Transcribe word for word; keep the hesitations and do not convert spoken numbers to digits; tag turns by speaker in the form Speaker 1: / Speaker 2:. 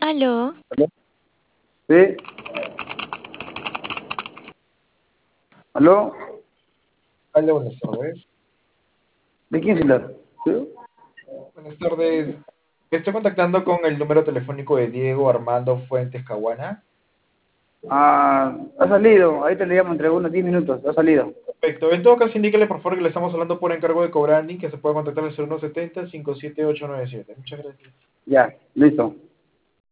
Speaker 1: Aló,
Speaker 2: ¿Aló? Sí, ¿aló?
Speaker 3: Hola, buenas tardes.
Speaker 2: ¿De quién es el ¿Sí?
Speaker 3: Buenas tardes. Estoy contactando con el número telefónico de Diego Armando Fuentes Caguana.
Speaker 2: Ah, ha salido, ahí te le llamo entre unos diez minutos, ha salido.
Speaker 3: Perfecto. En todo caso, indíquele por favor que le estamos hablando por encargo de Cobrani, que se puede contactar al cero uno setenta, cinco siete ocho nueve siete. Muchas gracias.
Speaker 2: Ya, listo.